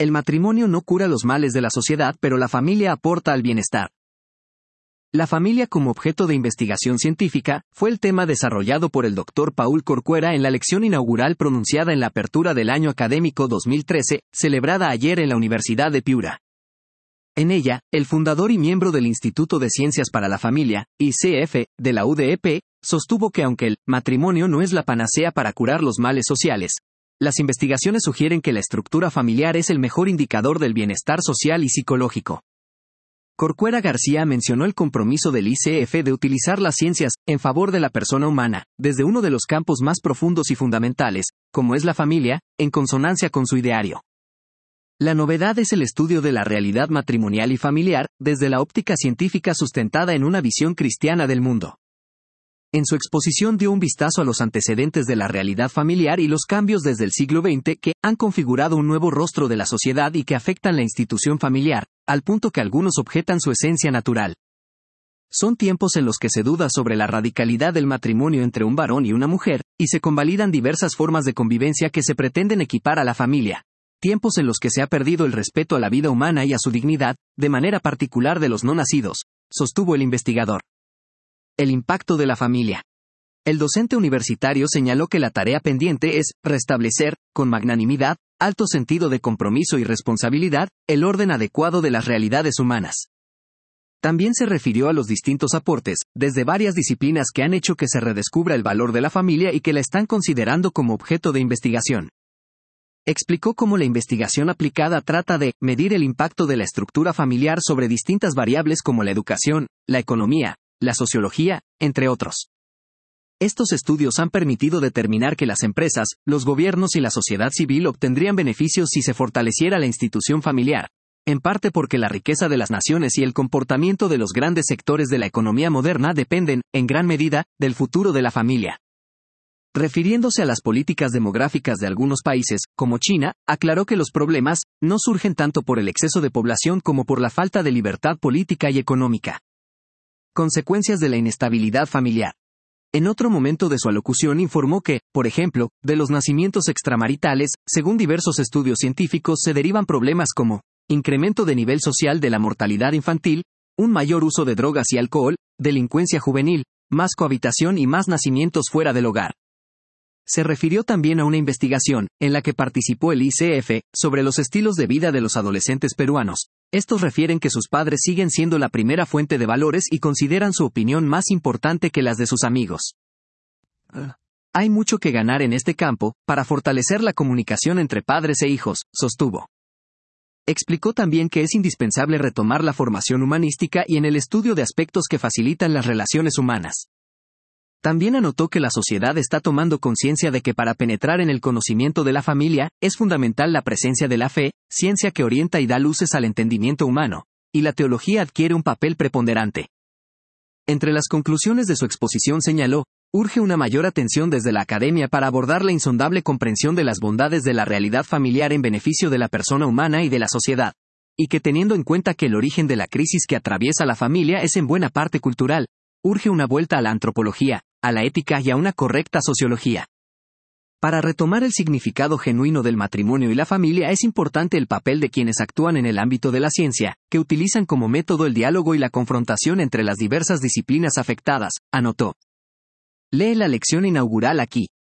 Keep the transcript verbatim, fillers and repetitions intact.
El matrimonio no cura los males de la sociedad, pero la familia aporta al bienestar. La familia como objeto de investigación científica fue el tema desarrollado por el doctor Paul Corcuera en la lección inaugural pronunciada en la apertura del año académico dos mil trece, celebrada ayer en la Universidad de Piura. En ella, el fundador y miembro del Instituto de Ciencias para la Familia, I C F, de la U D E P, sostuvo que aunque el matrimonio no es la panacea para curar los males sociales, las investigaciones sugieren que la estructura familiar es el mejor indicador del bienestar social y psicológico. Corcuera García mencionó el compromiso del I C F de utilizar las ciencias en favor de la persona humana, desde uno de los campos más profundos y fundamentales, como es la familia, en consonancia con su ideario. La novedad es el estudio de la realidad matrimonial y familiar, desde la óptica científica sustentada en una visión cristiana del mundo. En su exposición dio un vistazo a los antecedentes de la realidad familiar y los cambios desde el siglo veinte que han configurado un nuevo rostro de la sociedad y que afectan la institución familiar, al punto que algunos objetan su esencia natural. Son tiempos en los que se duda sobre la radicalidad del matrimonio entre un varón y una mujer, y se convalidan diversas formas de convivencia que se pretenden equipar a la familia. Tiempos en los que se ha perdido el respeto a la vida humana y a su dignidad, de manera particular de los no nacidos, sostuvo el investigador. El impacto de la familia. El docente universitario señaló que la tarea pendiente es restablecer, con magnanimidad, alto sentido de compromiso y responsabilidad, el orden adecuado de las realidades humanas. También se refirió a los distintos aportes, desde varias disciplinas que han hecho que se redescubra el valor de la familia y que la están considerando como objeto de investigación. Explicó cómo la investigación aplicada trata de medir el impacto de la estructura familiar sobre distintas variables como la educación, la economía, la sociología, entre otros. Estos estudios han permitido determinar que las empresas, los gobiernos y la sociedad civil obtendrían beneficios si se fortaleciera la institución familiar, en parte porque la riqueza de las naciones y el comportamiento de los grandes sectores de la economía moderna dependen, en gran medida, del futuro de la familia. Refiriéndose a las políticas demográficas de algunos países, como China, aclaró que los problemas no surgen tanto por el exceso de población como por la falta de libertad política y económica. Consecuencias de la inestabilidad familiar. En otro momento de su alocución informó que, por ejemplo, de los nacimientos extramaritales, según diversos estudios científicos se derivan problemas como incremento de nivel social de la mortalidad infantil, un mayor uso de drogas y alcohol, delincuencia juvenil, más cohabitación y más nacimientos fuera del hogar. Se refirió también a una investigación, en la que participó el I C F, sobre los estilos de vida de los adolescentes peruanos. Estos refieren que sus padres siguen siendo la primera fuente de valores y consideran su opinión más importante que las de sus amigos. Hay mucho que ganar en este campo, para fortalecer la comunicación entre padres e hijos, sostuvo. Explicó también que es indispensable retomar la formación humanística y en el estudio de aspectos que facilitan las relaciones humanas. También anotó que la sociedad está tomando conciencia de que para penetrar en el conocimiento de la familia, es fundamental la presencia de la fe, ciencia que orienta y da luces al entendimiento humano, y la teología adquiere un papel preponderante. Entre las conclusiones de su exposición señaló, urge una mayor atención desde la academia para abordar la insondable comprensión de las bondades de la realidad familiar en beneficio de la persona humana y de la sociedad, y que teniendo en cuenta que el origen de la crisis que atraviesa la familia es en buena parte cultural, urge una vuelta a la antropología, a la ética y a una correcta sociología. Para retomar el significado genuino del matrimonio y la familia es importante el papel de quienes actúan en el ámbito de la ciencia, que utilizan como método el diálogo y la confrontación entre las diversas disciplinas afectadas, anotó. Lee la lección inaugural aquí.